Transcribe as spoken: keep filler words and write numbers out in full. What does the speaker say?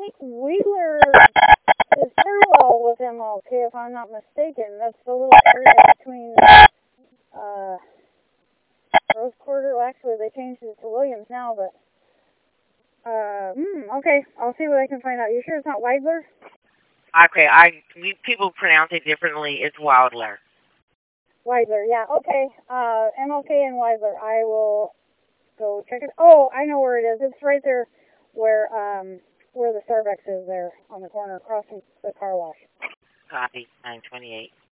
think Wheeler is parallel with M L K, if I'm not mistaken. That's the little area between uh, Rose Quarter. Well, actually, they changed it to Williams now, but uh, hmm, okay. I'll see what I can find out. You sure it's not Weidler? Okay, I we, people pronounce it differently. It's Wildler. Weidler, yeah. Okay. Uh, M L K and Weidler. I will go check it. Oh, I know where it is. It's right there where um where the Starbucks is there on the corner across from the car wash. Copy nine twenty-eight.